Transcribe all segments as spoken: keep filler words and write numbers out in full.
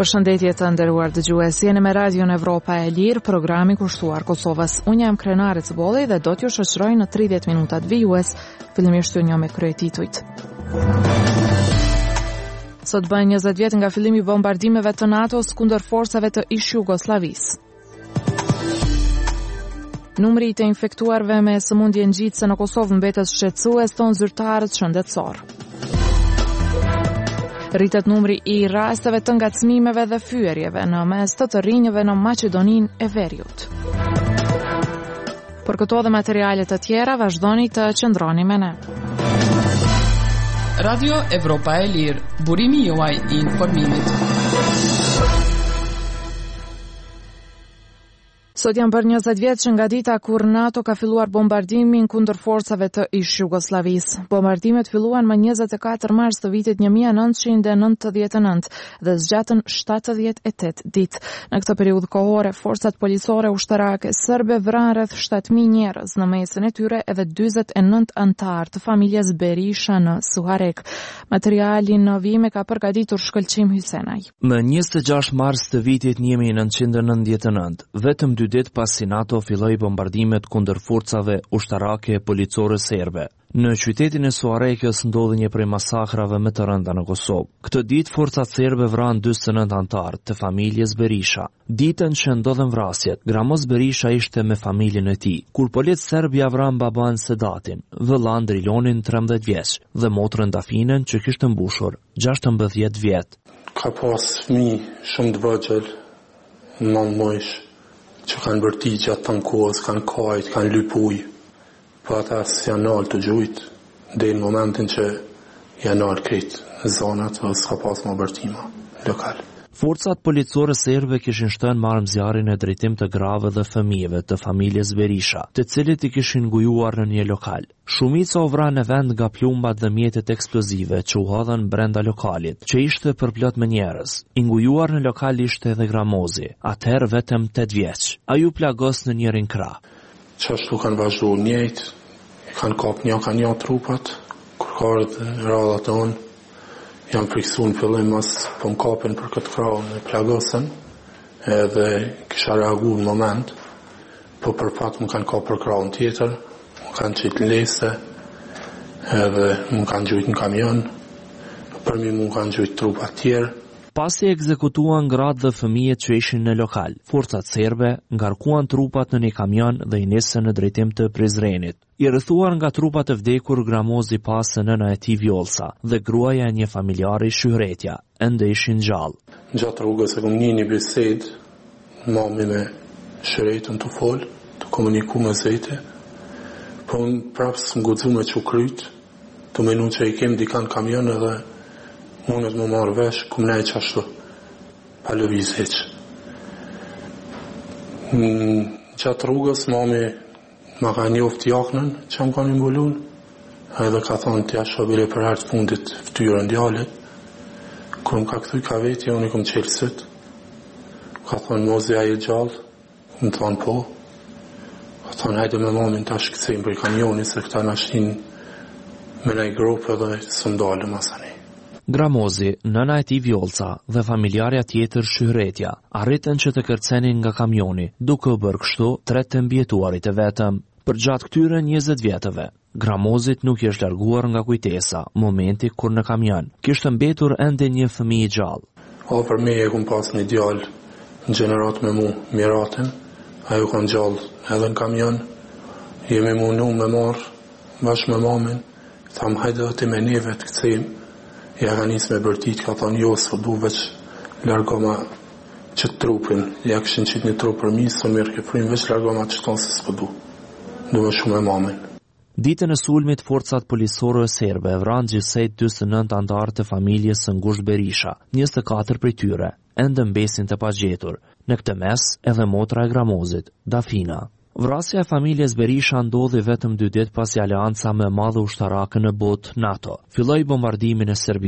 Përshëndetje të nderuar dëgjues, jeni me Radion Evropa e Lirë, programi kushtuar Kosovës. Unë jam Krenare Cbolli dhe do t'ju shoqëroj në tridhjetë minutat vijues, fillimisht ju njoh me kryetitujt. Sot bën njëzet vjet nga fillimi i bombardimeve të NATO-s kundër forcave të ish Jugosllavisë. Numri i të infektuarve me sëmundje ngjitëse në Kosovë mbetet shqetësues, ton zyrtarët shëndetësor. Rritet numri i rasteve të ngacmimeve dhe fyerjeve në mes të të rinjëve në Maqedoninë e Veriut. Për këto dhe materialet të tjera, vazhdoni të qëndroni me ne. Radio Evropa e Lirë, burimi juaj i informimit. Sot janë bërë njëzet vjet që nga dita kur NATO ka filluar bombardimin kundër forcave të ish Jugosllavisë. Bombardimet filluan më njëzet e katër mars të vitit një mijë e nëntëqind e nëntëdhjetë e nëntë dhe zgjatën shtatëdhjetë e tetë ditë. Në këtë periudhë kohore, forcat policore ushtarake serbe vranë rreth shtatë mijë njerëz, në mesin e tyre edhe dyzet e nëntë antar të familjes Berisha në Suharek. Materialin në vime ka përgatitur Shkëlqim Hysenaj. Në njëzet e gjashtë mars të vitit një mijë e nëntëqind e nëntëdhjetë e nëntë, vetëm dy ditë pasi NATO filloi bombardimet kundër forcave ushtarake policore serbe. Në qytetin e Suarekës ndodhi një prej masakrave më të rënda në Kosovë. Këtë ditë forcat serbe vranë dyzet e nëntë antar të familjes Berisha. Ditën që ndodhen vrasjet, Gramos Berisha ishte me familjen e tij, kur polic serb ja vranë baban Sedatin, vëllain Drilonin trembëdhjetë vjeç dhe motrën Dafinen që kishte mbushur gjashtëmbëdhjetë vjet. Ka pas fëmijë shumë të vogël, nëntë muaj, që kanë bërti gjatë të në kohës, kanë kajt, kanë lypuj, po ata së janë nalë të gjujt, dhe në momentin që janë nalë krejt në zonat, o s'ka pas më bërtima lokal. Forcat policore serbe kishin shtënë marrëmzjarrin e drejtim të grave dhe fëmijëve të familjes Berisha, të cilit i kishin ngujuar në një lokal. Shumica u vranë në vend nga plumbat dhe mjetet eksplozive që u hodhën brenda lokalit, që ishte përplot me njerëz. I ngujuar në lokal ishte edhe Gramozi, atëherë vetëm tetë vjeç. Ai u plagos në njërin krah. Qashtu kanë vazhduar njëjt, kanë kap një kanë një trupat, kur ka ardhur radha tonë, jam friksu në fillim mas po më kapin për këtë krahun e plagosën, edhe kisha reagu në moment, po për fat më kanë kapur krahun tjetër, më kanë qitë në lese, edhe më kanë gjujt në kamion, për mi më kanë gjujt trupat tjerë. Pasi ekzekutuan gratë dhe fëmijët që ishin në lokal, forcat serbe ngarkuan trupat në një kamion dhe i nisën në drejtim të Prizrenit. I rrethuar nga trupat e vdekur, Gramozi pasë nëna e tij Vjolsa dhe gruaja e një familjari Shyhretja, ende ishin gjallë. Gjatë rrugës e kom një një bised, mami me Shyhretën të folë, të komuniku me zete, po unë prapës më guxu me që kryt, të menu që i kem dikan kamion edhe mundet më marrë vesh, kum ne e qashtu, pa lëviz heq. Gjatë rrugës, mami ma ka njoft jaknën që më kanë imbulun, edhe ka thonë t'ja shabile për herë të fundit ftyrën djallit. Kër më ka këthuj ka veti, unë i kom qelësit. Ka thonë, mozi a i gjallë, më thonë po. Ka thonë, hajde me mamin ta shkëcim për i kamioni, se këta në shtin me nej grupë edhe së ndalë masani. Gramozi, nëna e tij Vjolca dhe familjarja tjetër Shyhretja arritën që të kërcenin nga kamioni, duke u bërë kështu tre të mbjetuarit e vetëm. Për gjatë këtyre njëzet vjetëve, Gramozit nuk i është larguar nga kujtesa momenti kur në kamion kishte mbetur ende një fëmijë i gjallë. Afër me e kum pas një djalë në gjenerat me mu Miratin, ajo kanë gjallë edhe në kamion, jemi munu me marë bashkë me mamin, thamë hajde dhe ti me neve të këcejmë. Ja ka njës me bërtit, ka thonë jo, së du veç largoma qëtë trupin, ja këshin qitë një trup për mi, së mirë ke frim, veç largoma që tonë se s'pë du. Du me shumë e mamin. Ditën e sulmit, forcat policore serbe vranë gjithsej dyzet e nëntë antarë të familjes së ngushtë Berisha, njëzet e katër prej tyre, ende mbesin të pagjetur, në këtë mes edhe motra e Gramozit, Dafina. Vrasja e familjes Berisha ndodhi vetëm dy ditë pasi aleanca më e madhe ushtarake në botë NATO filloi bombardimin e Serbisë.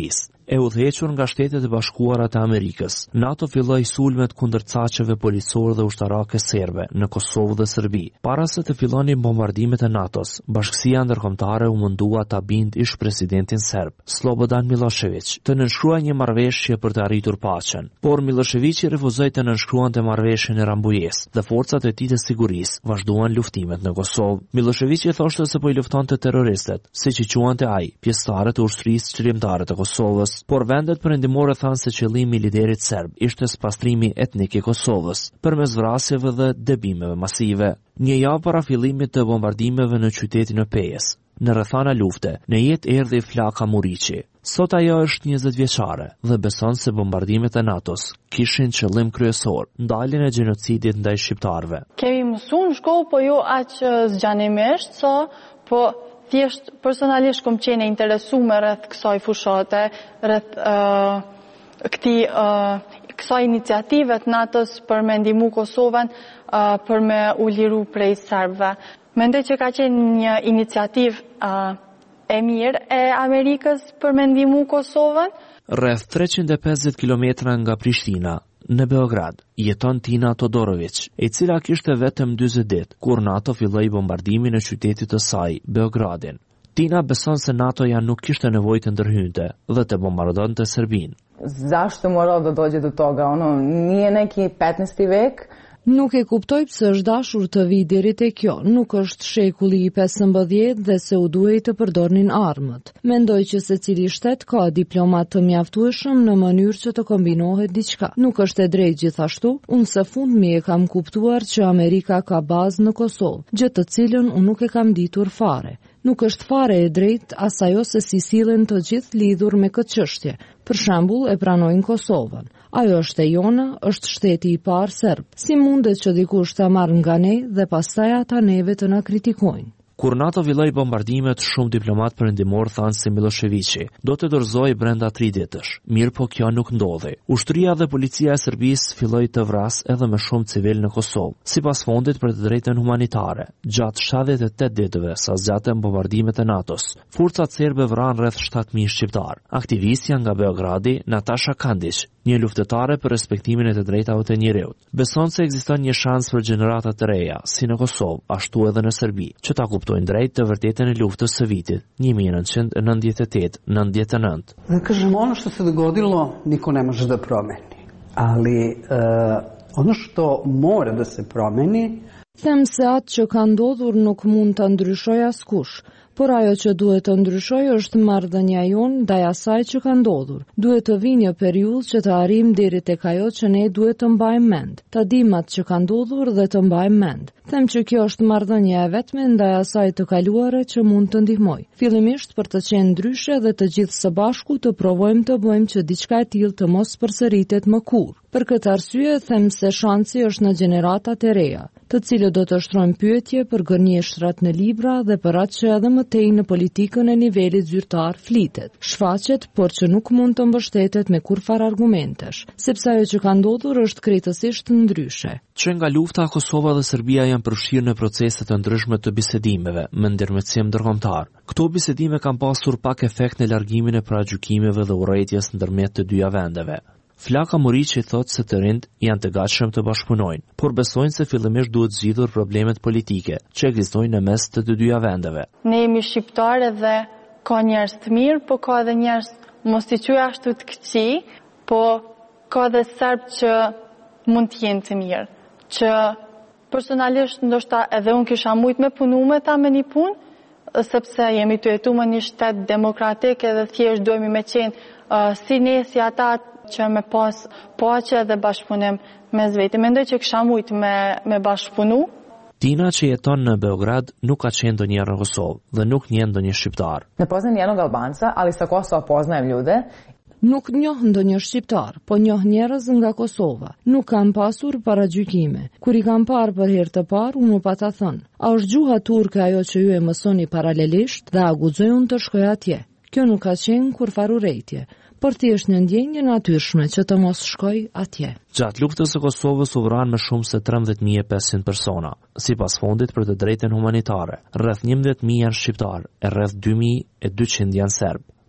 E udhëhequr nga Shtetet e Bashkuara të Amerikës, NATO filloi sulmet kundër caqeve policore dhe ushtarake serbe në Kosovë dhe Serbi. Para se të fillonin bombardimet e NATO-s, Bashkësia Ndërkombëtare u mundua ta bindë ish presidentin serb, Slobodan Milošević, të nënshkruajë një marrëveshje për të arritur paqen. Por Miloševići refuzoi të nënshkruante marrëveshjen e Rambujës dhe forcat e tij të sigurisë vazhduan luftimet në Kosovë. Miloševići thoshte se po i luftonte terroristët, siç i quante ai, pjesëtarët e ushtrisë çlirimtare të Kosovës. Por vendet perëndimore thanë se qëllimi i liderit serb ishte spastrimi etnik i Kosovës, përmes vrasjeve dhe dëbimeve masive. Një javë para fillimit të bombardimeve në qytetin e Pejës, në rrethana lufte, në jetë erdhi Flaka Muriqi. Sot ajo është njëzet vjeçare dhe beson se bombardimet e NATO-s kishin qëllim kryesor ndaljen e gjenocidit ndaj shqiptarëve. Kemi mësuar në shkollë, po jo aq zgjanimisht, so, po thjesht personalisht kom qenë interesuar rreth kësaj fushate, rreth uh, këtij uh, kësaj iniciative të NATO-s për me ndihmu Kosovën uh, për me u liru prej serbëve. Mendoj që ka qenë një iniciativë uh, e mirë e Amerikës për me ndihmu Kosovën. Rreth treqind e pesëdhjetë kilometra nga Prishtina, në Beograd, jeton Tina Todorović, e cila kishte vetëm dyzet ditë kur NATO filloi bombardimin e qytetit të saj, Beogradin. Tina beson se NATO-ja nuk kishte nevojë të ndërhynte dhe të bombardonte Serbinë. Zašto moralo da dođe do toga? Ono, nije neki petnaesti vek. Nuk e kuptoj pse është dashur të vi deri te kjo, nuk është shekulli i pesëmbëdhjetë dhe se u duhej të përdornin armët. Mendoj që secili shtet ka diplomat të mjaftueshëm në mënyrë që të kombinohet diçka. Nuk është e drejtë gjithashtu, unë së fundmi e kam kuptuar që Amerika ka bazë në Kosovë, gjë të cilën unë nuk e kam ditur fare. Nuk është fare e drejtë as ajo se si sillen të gjithë lidhur me këtë çështje. Për shembull, e pranojnë Kosovën. Ajo është e jona, është shteti i parë serb. Si mundet që dikush ta marrë nga ne dhe pastaj ata neve të na kritikojnë? Kur NATO filloi bombardimet, shumë diplomat perëndimor thanë se Miloševići do të dorëzoi brenda tri ditësh. Mirë, po kjo nuk ndodhi. Ushtria dhe policia e Serbisë filloi të vras edhe më shumë civil në Kosovë. Sipas Fondit për të drejtën humanitare, gjatë shtatëdhjetë e tetë ditëve sa zgjatën bombardimet e NATO-s, forcat serbe vranë rreth shtatë mijë shqiptar. Aktivistja nga Beogradi, Natasha Kandić, një luftëtare për respektimin e të drejtave të njerëzit, beson se ekziston një shans për gjenerata të reja, si në Kosovë, ashtu edhe në Serbi, që ta kuptojnë drejt të vërtetën e luftës së vitit një mijë nëntëqind e nëntëdhjetë e tetë nëntëdhjetë e nëntë. Da kažem, ono što se dogodilo niko ne može da promeni, ali uh, ono što mora da se promeni. Them se atë që ka ndodhur nuk mund ta ndryshoj askush. Por ajo që duhet të ndryshoj është marrëdhënia jonë ndaj asaj që ka ndodhur. Duhet të vinë një periudhë që të arrijmë deri tek ajo që ne duhet të mbajmë mend, të dimë atë që ka ndodhur dhe të mbajmë mend. Them që kjo është marrëdhënia e vetme ndaj asaj të kaluare që mund të ndihmoj. Fillimisht për të qenë ndryshe dhe të gjithë së bashku të provojmë të bëjmë që diçka e tillë të mos përsëritet më kurrë. Për këtë arsye them se shansi është në gjeneratat e reja, të cilët do të shtrojnë pyetje për gënjeshtrat në libra dhe për atë që edhe më tej në politikën e nivelit zyrtar flitet, shfaqet, por që nuk mund të mbështetet me kurfar argumentesh, sepse ajo që ka ndodhur është krejtësisht ndryshe. Që nga lufta, Kosova dhe Serbia janë përfshirë në procese të ndryshme të bisedimeve me ndërmjetësim ndërkombëtar. Këto bisedime kanë pasur pak efekt në largimin e paragjykimeve dhe urrëties ndërmjet të dyja vendeve. Flaka Muriqi thotë se të rinjt janë të gatshëm të bashkëpunojnë, por besojnë se fillimisht duhet zgjidhur problemet politike që ekzistojnë në mes të të dyja vendeve. Ne jemi shqiptarë dhe ka njerëz të mirë, po ka edhe njerëz mos i quaj ashtu të këqij, po ka edhe serb që mund të jenë të mirë. Që personalisht ndoshta edhe unë kisha mujt me punu me ta me një punë, sepse jemi të jetu më një shtet demokratik edhe thjesht duhemi me qenë uh, si ne si ata që me pas paqe dhe bashkëpunim me zveti. Mendoj që kisha mujt me, me bashkëpunu. Tina që jeton në Beograd nuk ka qenë ndonjëherë në Kosovë dhe nuk njeh ndonjë shqiptar. Ne poznajem nijednog Albanca, ali sa Kosova poznajem ljude. Nuk njoh ndonjë shqiptar, po njoh njerëz nga Kosova. Nuk kam pasur paragjykime. Kur i kam parë për herë të parë, unë u pata thënë: "A është gjuha turke ajo që ju e mësoni paralelisht?" Dhe a guxoj unë të shkoj atje. Kjo nuk ka qenë kurfar urrëtie, por thjesht një ndjenjë natyrshme që të mos shkoj atje. Gjatë luftës së Kosovës u vranë më shumë se trembëdhjetë mijë e pesëqind persona. Sipas Fondit për të drejtën humanitare, rreth njëmbëdhjetë mijë janë shqiptar, e rreth dy mijë e dyqind janë serb.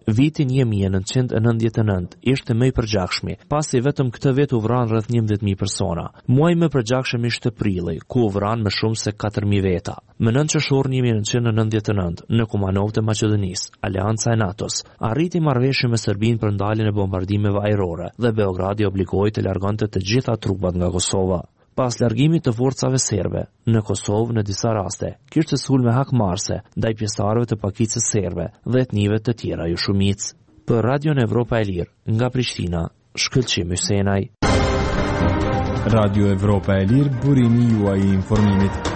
Viti një mijë e nëntëqind e nëntëdhjetë e nëntë ishte më i përgjakshmi, pasi vetëm këtë vit u vran rreth njëmbëdhjetë mijë persona. Muaji më i përgjakshëm ishte prilli, ku u vran më shumë se katër mijë veta. Më nëntë qershor një mijë e nëntëqind e nëntëdhjetë e nëntë, në Kumanov të Maqedonisë, Aleanca e NATO-s arriti marrëveshje me Serbinë për ndaljen e bombardimeve ajrore dhe Beogradi obligohej të largonte të gjitha trupat nga Kosova. Pas largimit të forcave serbe në Kosovë në disa raste, kishte sulme hakmarrëse ndaj pjesëtarëve të pakicës serbe dhe etnive të tjera jo shumicë. Për Radion Evropa e Lirë, nga Prishtina, Shkëlqim Hysenaj. Radio Evropa e Lirë, burimi juaj i informimit.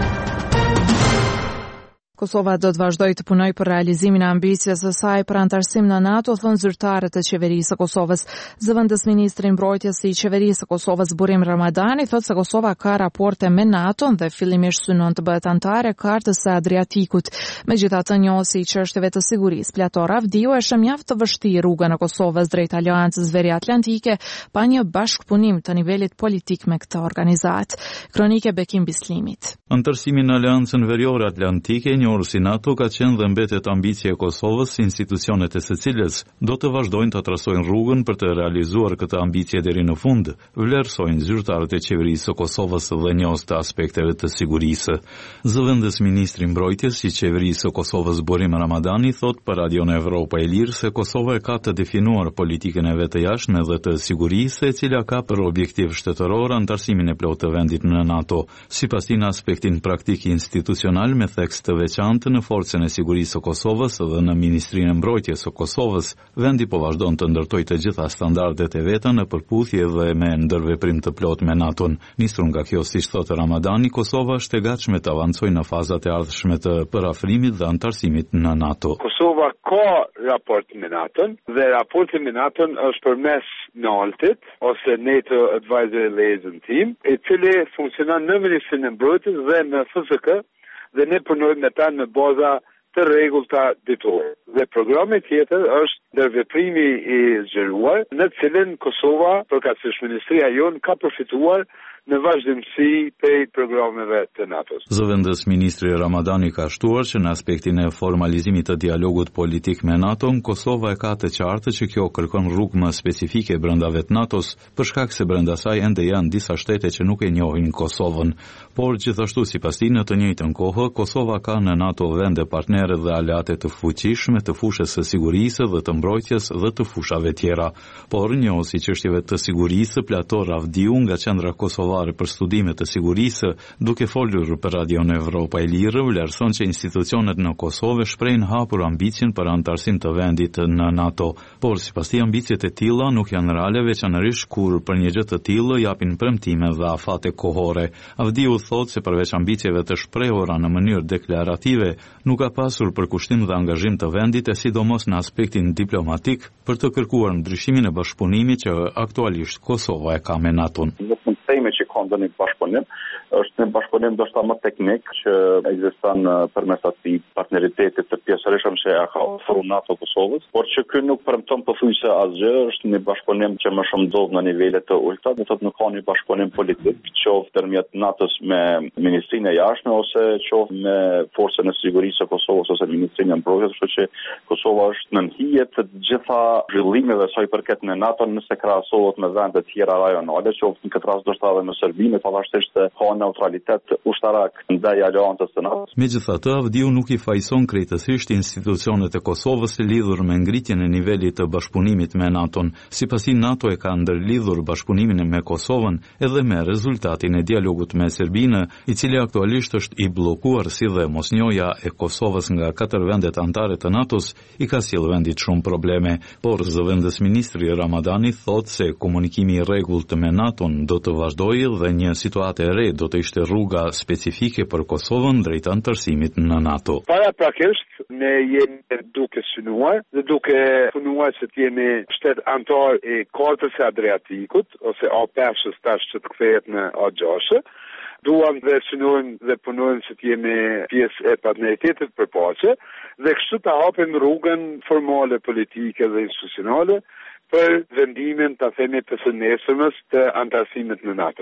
Kosova do të vazhdoj të punoj për realizimin e ambicjes së saj për antarësim në NATO, thon zyrtarët e qeverisë së Kosovës. Zëvendës ministri i mbrojtjes i qeverisë së Kosovës Burim Ramadani thotë se Kosova ka raporte me NATO dhe fillimisht synon të bëhet antare e Kartës së Adriatikut. Megjithatë, njohësi i çështjeve të sigurisë Plator Avdiu e sheh mjaft të vështirë rrugën e Kosovës drejt Aleancës Veriatlantike pa një bashkëpunim të nivelit politik me këtë organizatë. Kronike Bekim Bislimit. Antarësimi në Aleancën Veriore Atlantike si NATO ka qenë dhe mbetet ambicie e Kosovës, institucionet e së cilës do të vazhdojnë të trasojnë rrugën për të realizuar këtë ambicie deri në fund, vlerësojnë zyrtarët e qeverisë së Kosovës dhe njos të aspekteve të sigurisë. Zëvendës ministri mbrojtjes i qeverisë së Kosovës Burim Ramadani thot për Radion Evropa e Lirë se Kosova e ka të definuar politikën e vetë jashtme dhe të sigurisë, e cila ka për objektiv shtetëror antarësimin e plotë të vendit në NATO, sipas tij në aspektin praktik institucional me theks të veçantë në Forcën e Sigurisë së Kosovës dhe në Ministrinë e Mbrojtjes së Kosovës, vendi po vazhdon të ndërtojë të gjitha standardet e veta në përputhje dhe me ndërveprim të plotë me NATO-n. Nisur nga kjo, siç thotë Ramadani, Kosova është e gatshme të avancojë në fazat e ardhshme të parafrimit dhe antarësimit në NATO. Kosova ka raport me NATO-n dhe raporti me NATO-n është përmes NALT-it ose NATO Advisory Liaison Team, i cili funksionon në Ministrinë e Mbrojtjes dhe në F S K, dhe ne punojmë me ta në baza të rregullta ditore. Dhe programi tjetër është ndërveprimi i zgjeruar, në të cilin Kosova, përkatësisht ministria jon, ka përfituar në vazhdimsi prej programeve të NATO-s. Zëvendës ministri Ramadani ka shtuar që në aspektin e formalizimit të dialogut politik me NATO-n, Kosova e ka të qartë që kjo kërkon rrugë më specifike brenda vet NATO-s, për shkak se brenda saj ende janë disa shtete që nuk e njohin Kosovën. Por gjithashtu sipas tij, në të njëjtën kohë, Kosova ka në NATO vende partnerë dhe aleate të fuqishme të fushës së sigurisë dhe të mbrojtjes dhe të fushave tjera. Por njohësi çështjeve të sigurisë Plator Avdiu nga qendra kosovare për studime të sigurisë, duke folur për Radion Evropa e Lirë, vlerëson që institucionet në Kosovë shprehin hapur ambicien për antarësim të vendit në NATO. Por sipas tij, ambicjet e tilla nuk janë reale, veçanërisht kur për një gjë të tillë japin premtime dhe afate kohore. Avdiu thotë se përveç ambicieve të shprehura në mënyrë deklarative, nuk ka pasur përkushtim dhe angazhim të vendit, e sidomos në aspektin diplomatik, për të kërkuar ndryshimin e bashkëpunimit që aktualisht Kosova e ka me NATO-n. Nuk mund të themi që ka ndonjë bashkëpunim, është një bashkëpunim ndoshta më teknik që ekziston përmes atij partneritetit të pjesërisëm që ka ofruar NATO Kosovës, por që ky nuk premton pothuajse asgjë, është një bashkëpunim që më shumë ndodh në nivele të ulta, do të thotë nuk ka një bashkëpunim politik, qoftë ndërmjet NATO-s me Ministrinë e Jashtme ose qoftë me Forcën e Sigurisë së Kosovës ose Ministrinë e Mbrojtjes, kështu që Kosova është në hijet të gjitha zhvillimeve sa i përket në NATO nëse krahasohet me vende të tjera rajonale, qoftë në këtë rast ndoshta edhe në Serbinë, pavarësisht se ka neutralitet ushtarak ndaj aleancës së NATO. Megjithatë, Avdiu nuk i fajson krejtësisht institucionet e Kosovës lidhur me ngritjen e nivelit të bashkëpunimit me NATO-n. Sipas tij, NATO e ka ndërlidhur bashkëpunimin me Kosovën edhe me rezultatin e dialogut me Serbinë, i cili aktualisht është i bllokuar, si dhe mosnjoja e Kosovës nga katër vendet anëtare të NATO-s i ka sjellë vendit shumë probleme. Por zëvendës ministri Ramadani thotë se komunikimi i rregullt me NATO-n do të vazhdojë dhe një situatë e re do të ishte rruga specifike për Kosovën drejt antarësimit në NATO. Paraprakisht ne jemi duke synuar dhe duke punuar që të jemi shtet antar i Kartës së Adriatikut ose A pesë tash që të kthehet në A gjashtë. Duam dhe synojmë dhe punojmë që të jemi pjesë e partneritetit për paqe dhe kështu të hapim rrugën formale politike dhe institucionale për vendimin të themi të së nesërmës të antarësimit në NATO.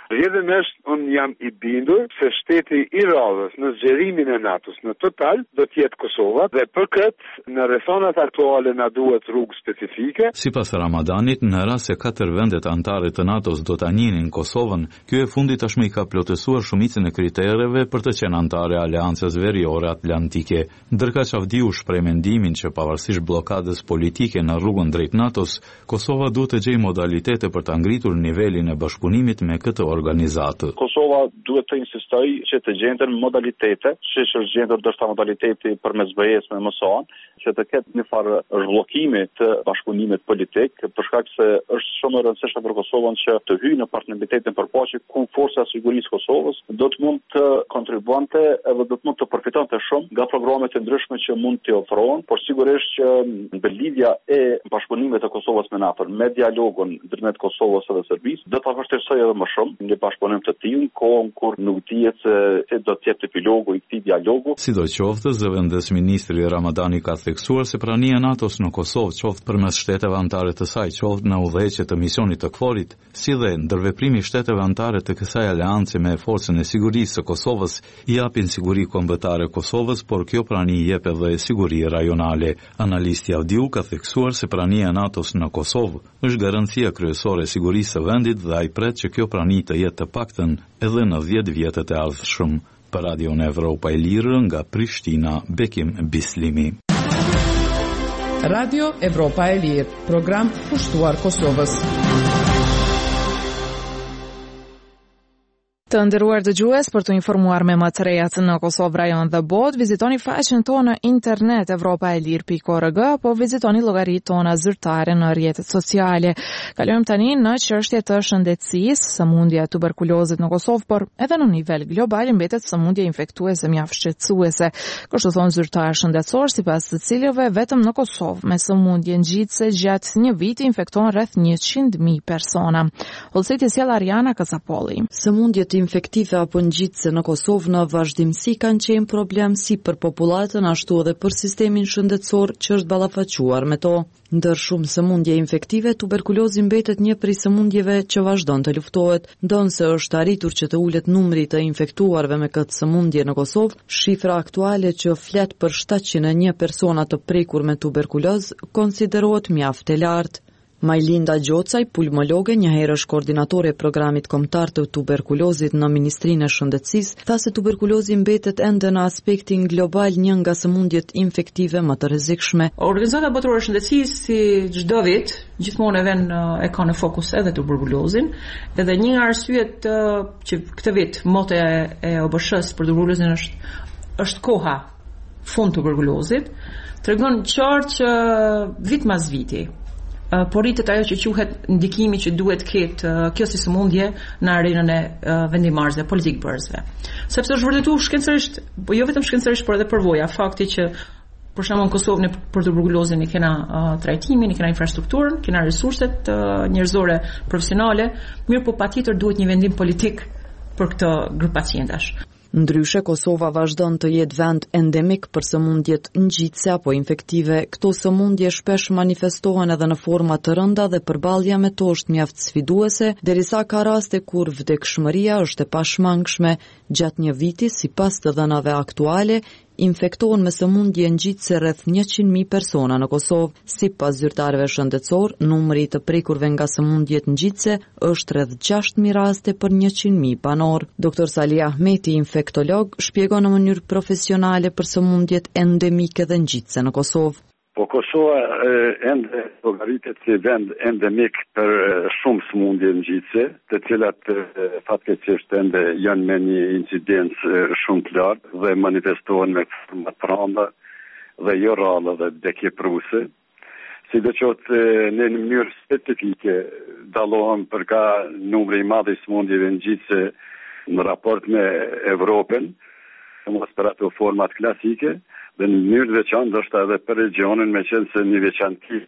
Rrjedhënisht unë jam i bindur se shteti i radhës në zgjerimin e NATO-s në total do të jetë Kosova dhe për këtë në rrethonat aktuale na duhet rrugë specifike. Sipas Ramadanit, në rast se katër vendet anëtare të NATO-s do ta njihnin Kosovën, ky e fundit tashmë i ka plotësuar shumicën e kritereve për të qenë anëtare e Aleancës Veriore Atlantike. Ndërka Çavdiu shpreh mendimin që pavarësisht bllokadës politike në rrugën drejt NATO-s, Kosova duhet të gjejë modalitete për ta ngritur nivelin e bashkëpunimit me këtë organizatë. Kosova duhet të insistojë që të gjenden modalitete, siç është gjendur ndoshta modaliteti përmes B E-s me M S A-n, që të ketë një farë zhbllokimi të bashkëpunimit politik, për shkak se është shumë e rëndësishme për Kosovën që të hyjë në partneritetin për paqe ku forca e sigurisë Kosovës do të mund të kontribuante edhe do të mund të përfitonte shumë nga programet e ndryshme që mund t'i ofrohen, por sigurisht që ndërlidhja e bashkëpunimit të Kosovës me NATO me dialogun ndërmjet Kosovës dhe Serbisë do ta vështirësojë edhe më shumë në bashkëpunim të tillë, kohën kur nuk dihet se do të jetë epilogu i këtij dialogu. Sidoqoftë, zëvendës ministri Ramadani ka theksuar se prania e NATO-s në Kosovë, qoftë përmes shteteve anëtare të saj, qoftë në udhëheqje të misionit të KFOR-it, si dhe ndërveprimi i shteteve anëtare të kësaj aleance me forcën e sigurisë së Kosovës, i japin siguri kombëtare Kosovës, por kjo prani jep edhe siguri rajonale. Analisti Avdiu ka theksuar se prania e NATO-s në Kosovë është garancia kryesore e sigurisë së vendit dhe ai pret që kjo prani të jetë të paktën edhe në dhjetë vjetët e ardhshëm. Për Radion Evropa e Lirë nga Prishtina, Bekim Bislimi. Radio Evropa e Lirë, program pushtuar Kosovës. Të nderuar dëgjues, për të informuar me më të rejat në Kosovë, rajon dhe botë, vizitoni faqen tonë në internet evropa e lirë pikë org, po vizitoni llogaritë tona zyrtare në rrjetet sociale. Kalojmë tani në çështje të shëndetësisë, sëmundja e tuberkulozit në Kosovë, por edhe në nivel global mbetet sëmundje infektuese mjaft shqetësuese. Kështu thon zyrtar shëndetësor, sipas të cilëve vetëm në Kosovë me sëmundje ngjitse gjatë një viti infekton rreth njëqind mijë persona. Hollseti sjell Ariana Kazapolli. Sëmundjet infektive apo ngjitse në Kosovë në vazhdimsi kanë qenë problem si për popullatën ashtu edhe për sistemin shëndetësor që është ballafaquar me to. Ndër shumë sëmundje infektive, tuberkulozi mbetet një prej sëmundjeve që vazhdon të luftohet. Ndonse është arritur që të ulet numri të infektuarve me këtë sëmundje në Kosovë, shifra aktuale që flet për shtatëqind e një persona të prekur me tuberkuloz konsiderohet mjaft e lartë. Majlinda Gjocaj, pulmologe, një herë është koordinatore e programit kombëtar të tuberkulozit në Ministrinë e Shëndetësisë, tha se tuberkulozi mbetet ende në aspektin global një nga sëmundjet infektive më të rrezikshme. Organizata Botërore e Shëndetësisë si çdo vit gjithmonë e vën e ka në fokus edhe tuberkulozin, edhe një nga arsyet që këtë vit moto e O B S-s për tuberkulozin është është koha fund tuberkulozit, tregon qartë që vit mas viti Uh, por rritet ajo që quhet ndikimi që duhet ketë uh, kjo si sëmundje në arenën e uh, vendimarrësve, politikbërësve. Sepse është vërtetuar shkencërisht, po jo vetëm shkencërisht, por edhe përvoja, fakti që për shembull në Kosovë për tuberkulozin i kena uh, trajtimin, i kena infrastrukturën, kena resurset uh, njerëzore profesionale, mirë po patjetër duhet një vendim politik për këtë grup pacientash. Ndryshe, Kosova vazhdon të jetë vend endemik për sëmundjet ngjitse apo infektive. Këto sëmundje shpesh manifestohen edhe në forma të rënda dhe përballja me to është mjaft sfiduese, derisa ka raste kur vdekshmëria është e pashmangshme. Gjatë një viti, sipas të dhënave aktuale, infektohen me sëmundje ngjitse rreth njëqind mijë persona në Kosovë. Sipas zyrtarëve shëndetësor, numri i të prekurve nga sëmundjet ngjitse është rreth gjashtë mijë raste për njëqind mijë banor. Doktor Sali Ahmeti, infektolog, shpjegon në mënyrë profesionale për sëmundjet endemike dhe ngjitse në Kosovë. Po Kosova ende llogaritet si vend endemik për shumë sëmundje ngjitse, të cilat fatkeqësisht ende janë me një incidencë shumë të lartë dhe manifestohen me forma të rënda dhe jo rralla dhe vdekjepruse. Sidoqoftë në një mënyrë specifike dallohen përka numri i madh i sëmundjeve ngjitse në raport me Evropën, mos për ato format klasike, dhe në mënyrë veçantë ndoshta edhe për regionin, me qenë se një veçanti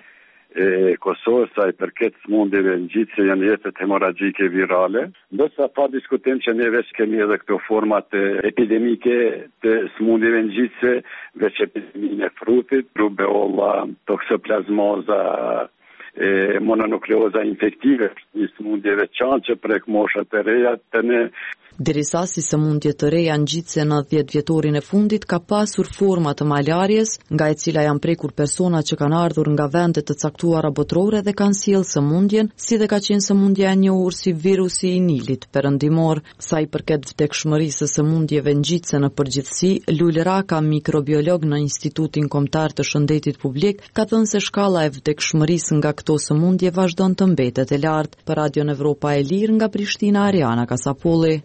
e Kosovës sa i përket sëmundjeve ngjitse janë jetët hemoragjike virale. Ndërsa pa diskutim që ne veç kemi edhe këto format epidemike të sëmundjeve ngjitse, veç epideminë e frutit, rubeolla, toksoplazmoza, e mononukleoza infektive, një sëmundje veçantë që prek moshat e reja të ne. Derisa si sëmundje të reja ngjitse në dhjetë vjetorin e fundit ka pasur forma të malarjes, nga e cila janë prekur persona që kanë ardhur nga vende të caktuara botërore dhe kanë sjellë sëmundjen, si dhe ka qenë sëmundja e njohur si virusi i Nilit perëndimor. Sa i përket vdekshmërisë së sëmundjeve ngjitse në përgjithësi, Lul Raka, mikrobiolog në Institutin Kombëtar të Shëndetit Publik, ka thënë se shkalla e vdekshmërisë nga këto sëmundje vazhdon të mbetet e lartë. Për Radion Evropa e Lirë nga Prishtina, Ariana Kasapolli.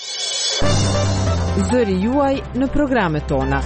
Zëri juaj në programet tona.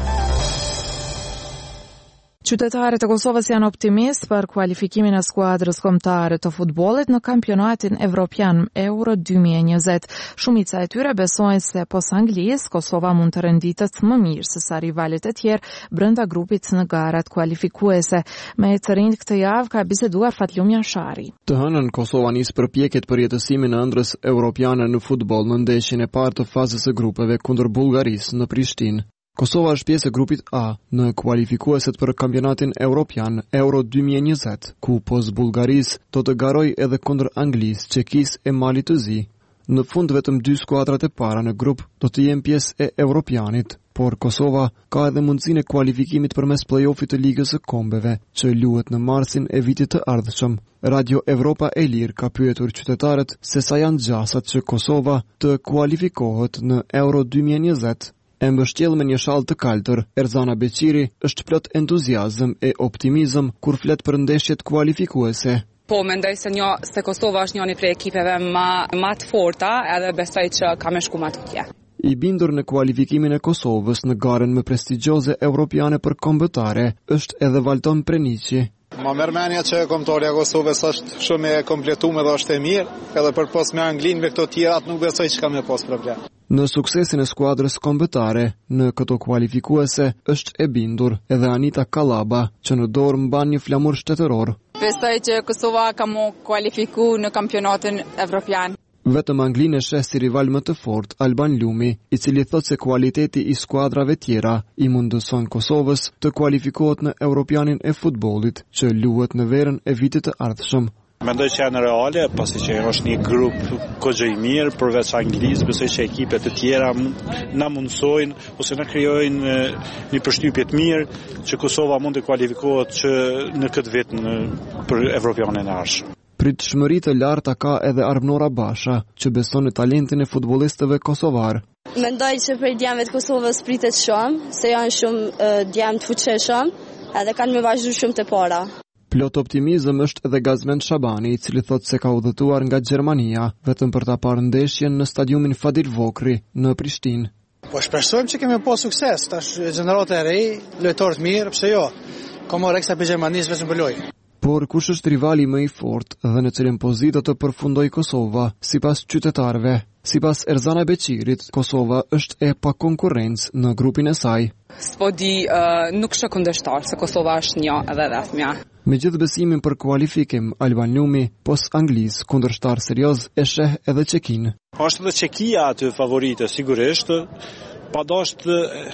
Qytetarët e Kosovës janë optimist për kualifikimin e skuadrës kombëtare të futbollit në kampionatin evropian Euro dy mijë e njëzet. Shumica e tyre besojnë se pos Anglisë, Kosova mund të renditet më mirë se sa rivalet e tjerë brenda grupit në garat kualifikuese. Me të rinjt këtë javë ka biseduar Fatlum Jashari. Të hënën Kosova nis përpjekjet për jetësimin e ëndrës europiane në futboll në ndeshjen e parë të fazës së grupeve kundër Bullgarisë në Prishtinë. Kosova është pjesë e grupit A në kualifikueset për kampionatin evropian Euro dy mijë e njëzet, ku pos Bullgarisë do të garoj edhe kundër Anglisë, Çekisë e Malit të Zi. Në fund vetëm dy skuadrat e para në grup do të jenë pjesë e Evropianit, por Kosova ka edhe mundësinë e kualifikimit përmes play-offit të Ligës së Kombeve, që luhet në marsin e vitit të ardhshëm. Radio Evropa e Lirë ka pyetur qytetarët se sa janë gjasat që Kosova të kualifikohet në Euro dy mijë e njëzet. E mbështjell me një shall të kaltër, Erzana Beqiri është plot entuziazëm e optimizëm kur flet për ndeshjet kualifikuese. Po, mendoj se një se Kosova është një prej ekipeve më më të forta, edhe besoj që ka më shku më tutje. I bindur në kualifikimin e Kosovës në garën më prestigjioze evropiane për kombëtare është edhe Valton Preniqi. Ma mërmenja që kombëtarja Kosovës është shumë e kompletuar dhe është e mirë, edhe për pos me Anglinë me këto tjerat nuk besoj që ka me pos problem. Në suksesin e skuadrës kombëtare në këto kualifikuese është e bindur edhe Anita Kalaba, që në dorë mban një flamur shtetëror. Besoj që Kosova ka mu kualifiku në kampionatin evropian. Vetëm Anglinë e sheh si rival më të fortë Alban Lumi, i cili thot se kualiteti i skuadrave tjera i mundëson Kosovës të kualifikohet në Europianin e futbollit, që luhet në verën e vitit të ardhshëm. Mendoj që janë reale, pasi që është një grup kogje i mirë, përveç Anglisë, besoj që ekipet e tjera na mundsojnë ose na krijojnë një përshtypje të mirë që Kosova mund të kualifikohet që në këtë vit në për Evropianin e ardhshëm. Pritshmëri të larta ka edhe Armnora Basha, që beson në talentin e futbollistëve kosovar. Mendoj që për djemët Kosovës pritet shumë, se janë shumë djemë të fuqishëm, edhe kanë me vazhdu shumë të para. Plot optimizëm është edhe Gazmend Shabani, i cili thot se ka udhëtuar nga Gjermania, vetëm për ta parë ndeshjen në stadiumin Fadil Vokri në Prishtinë. Po shpresojmë që kemi pas sukses, tash gjenerata e re, lojtarë të mirë, pse jo? Ka marrë ekstra për Gjermanisë vetëm për lojë. Por kush është rivali më i fortë dhe në cilën pozitë do të përfundoj Kosova, sipas qytetarëve? Sipas Erzana Beqirit, Kosova është e pa konkurrencë në grupin e saj. S'po di, uh, nuk është kundërshtar, se Kosova është një edhe vetmja. Me gjithë besimin për kualifikim, Alban Lumi, pos Anglisë, kundërshtar serioz, e sheh edhe Çekinë. Është edhe Çekia aty favorite, sigurisht, pa dashur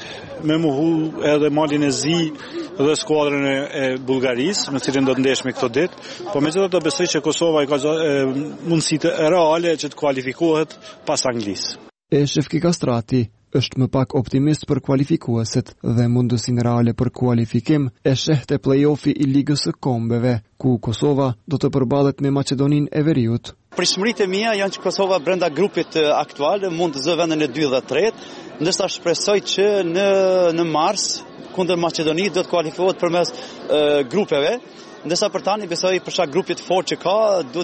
me muhu edhe Malin e Zi dhe skuadrën e Bullgarisë, në cilën do të ndesh me këto ditë, po megjithatë besoj që Kosova i ka mundësitë reale që të kualifikohet pas Anglisë. E Shefki Kastrati është më pak optimist për kualifikueset dhe mundësinë reale për kualifikim e sheh te play-offi i Ligës së Kombeve, ku Kosova do të përballet me Maqedoninë e Veriut. Pritshmëritë e mia janë që Kosova brenda grupit aktual mund të zë vendin e dytë dhe tretë, ndërsa shpresoj që në në mars kundër Maqedonisë do të kualifikohet përmes grupeve, ndërsa për tani besoj për shkak grupit fort që ka, do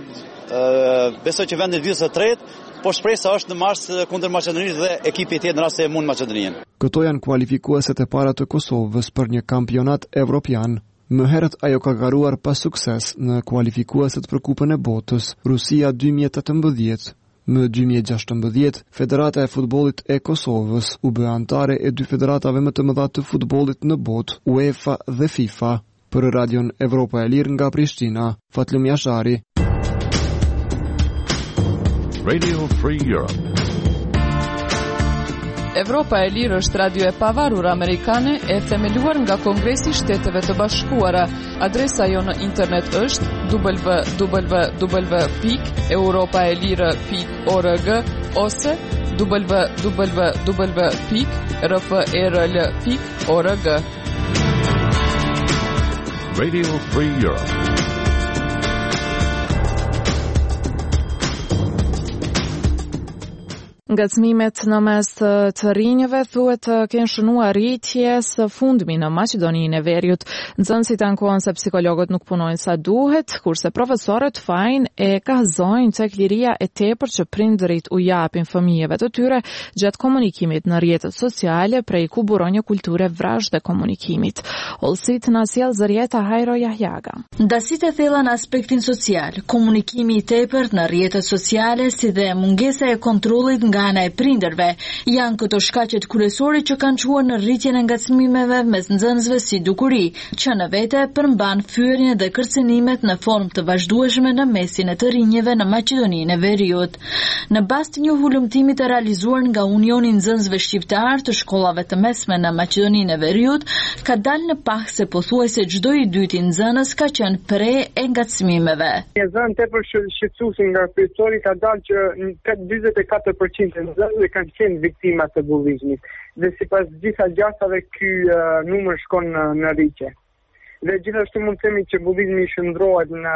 të besoj që vendi i dytë dhe tretë, po shpresa është në mars kundër Maqedonisë dhe ekipi tjetër në rast se mund Maqedoninë. Këto janë kualifikueset e para të Kosovës për një kampionat evropian. Më herët ajo ka garuar pa sukses në kualifikueset për Kupën e Botës, Rusia dy mijë e tetëmbëdhjetë. Më dy mijë e gjashtëmbëdhjetë, Federata e Futbollit e Kosovës u bë anëtare e dy federatave më të mëdha të futbollit në botë, UEFA dhe FIFA. Për Radion Evropa e Lirë nga Prishtina, Fatlum Jashari. Radio Free Europe. Evropa e Lirë është radio e pavarur amerikane e themeluar nga Kongresi i Shteteve të Bashkuara. Adresa jo në internet është w w w pikë europaelire pikë org ose w w w pikë r f e r l pikë org. Radio Free Europe. Ngacmimet në mes të rinjëve thuhet të kenë shënuar rritje së fundmi në Maqedoninë e Veriut. Nxënësit ankohen se psikologët nuk punojnë sa duhet, kurse profesorët fajin e kazojnë tek liria e tepër që prindërit u japin fëmijëve të tyre gjatë komunikimit në rrjetet sociale, prej ku buron një kulture vrazhde komunikimit. Olsit na sjell Zërieta Hajro Jahjaga. Ndasitë e thella në aspektin social, komunikimi i tepërt në rrjetet sociale si dhe mungesa e kontrollit nga ana e prindërve janë këto shkaqet kryesore që kanë çuar në rritjen e ngacmimeve mes nxënësve si dukuri, që në vete përmban fyerjen dhe kërcënimet në formë të vazhdueshme në mesin e të rinjeve në Maqedoninë e Veriut. Në bazë të një hulumtimi të realizuar nga Unioni i Nxënësve Shqiptar të shkollave të mesme në Maqedoninë e Veriut, ka dalë në pak se pothuajse çdo i dyti nxënës ka qenë pre e ngacmimeve. Një zënë tepër shqetësuese nga profesori ka dalë që njëzet e katër përqind të nxënësve kanë qenë viktima të bullizmit dhe sipas gjitha gjasave ky uh, numër shkon në, në rritje. Dhe gjithashtu mund të themi që bullizmi shndrohet në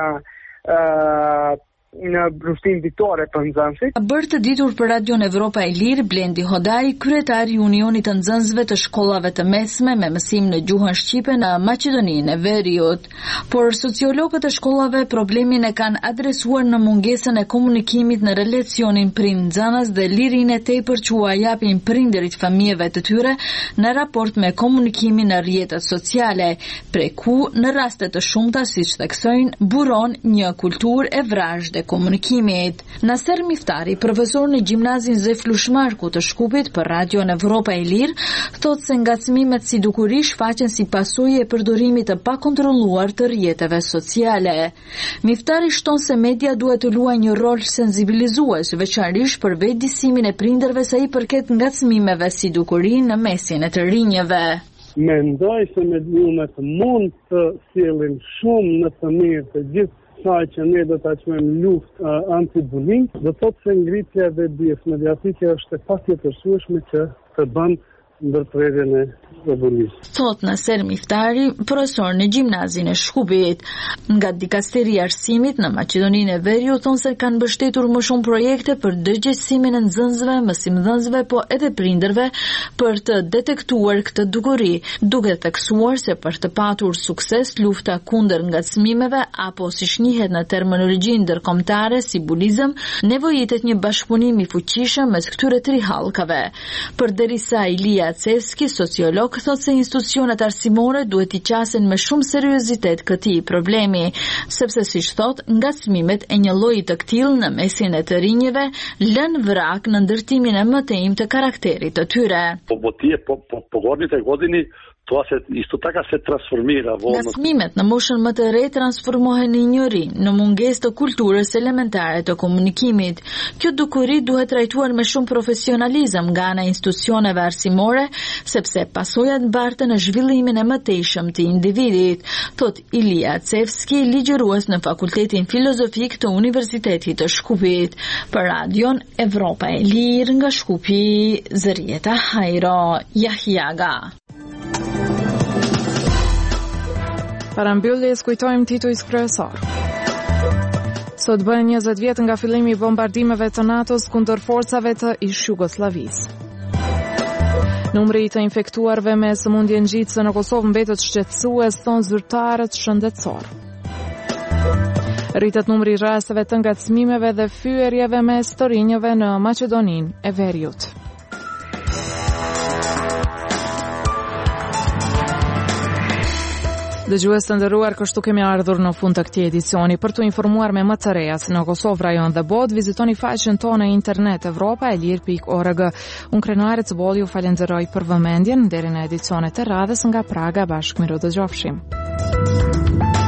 uh, në brustin ditore për nxënësit. Bërë të ditur për Radion Evropa e Lirë, Blendi Hodaj, kryetari i Unionit të Nxënësve të shkollave të mesme me mësim në gjuhën shqipe në Maqedoninë e Veriut. Por sociologët e shkollave problemin e kanë adresuar në mungesën e komunikimit në relacionin prind-nxënës dhe lirinë e tepër që u japin prindërit fëmijëve të tyre në raport me komunikimin në rrjetet sociale, prej ku në raste të shumta, siç theksojnë, buron një kulturë e vrazhde komunikimit. Naser Miftari, profesor në gjimnazin Zeflu Shmarku të Shkupit për Radion Evropa e Lirë, thot se ngacmimet si dukuri shfaqen si pasojë e përdorimit të pakontrolluar të rrjeteve sociale. Miftari shton se media duhet të luajë një rol sensibilizues, veçanërisht për vetëdijsimin e prindërve sa i përket ngacmimeve si dukuri në mesin e të rinjeve. Mendoj se mediumet mund të sjellin shumë në të mirë të gjithë saj që ne do ta quajmë luftë uh, anti-bullying, do të thotë se ngritja e dijes mediatike është e patjetërshme që të bën ndërprerjen e bullizmit. Thot Naser Miftari, profesor në gjimnazin e Shkupit. Nga dikasteria e arsimit në Maqedoninë e Veriut thonë se kanë mbështetur më shumë projekte për dëgjësimin e nxënësve, mësimdhënësve, po edhe prindërve për të detektuar këtë dukuri, duke theksuar se për të patur sukses lufta kundër ngacmimeve apo siç njihet në terminologjinë ndërkombëtare si bulizëm, nevojitet një bashkëpunim i fuqishëm mes këtyre tri hallkave. Përderisa Ilia Cevski, sociolog, thot se institucionet arsimore duhet i qasin me shumë seriozitet këtij problemi, sepse siç thot, ngacmimet e një lloji të tillë në mesin e të rinjeve lën vrak në ndërtimin e mëtejim të karakterit të tyre. Po botije po po po godinit e godini to se isto taka se transformira vonë. Ngacmimet në moshën më të re transformohen në njëri, në mungesë të kulturës elementare të komunikimit. Kjo dukuri duhet trajtuar me shumë profesionalizëm nga ana e institucioneve arsimore, sepse pasojat mbarten në zhvillimin e mëtejshëm të individit, thot Ilia Cevski, ligjërues në Fakultetin Filozofik të Universitetit të Shkupit. Për Radion Evropa e Lirë nga Shkupi, Zërieta Hajro Jahjaga. Para mbylljes kujtojmë titujt kryesor. Sot bën njëzet vjet nga fillimi i bombardimeve të NATO-s kundër forcave të ish Jugosllavisë. Numri i të infektuarve me sëmundje ngjitëse në Kosovë mbetet shqetësues, thonë zyrtarët shëndetësor. Rritet numri i rasteve të ngacmimeve dhe fyerjeve mes të rinjëve në Maqedoninë e Veriut. Dëgjues të nderuar, kështu kemi ardhur në fund të këtij edicioni. Për të informuar me më të rejat në Kosovë, rajon dhe botë, vizitoni faqen tonë në internet evropa e lir pikë org. Unë Krenuare Cbolli ju falenderoj për vëmendjen deri në edicionet e radhës nga Praga. Bashkë miru dëgjofshim.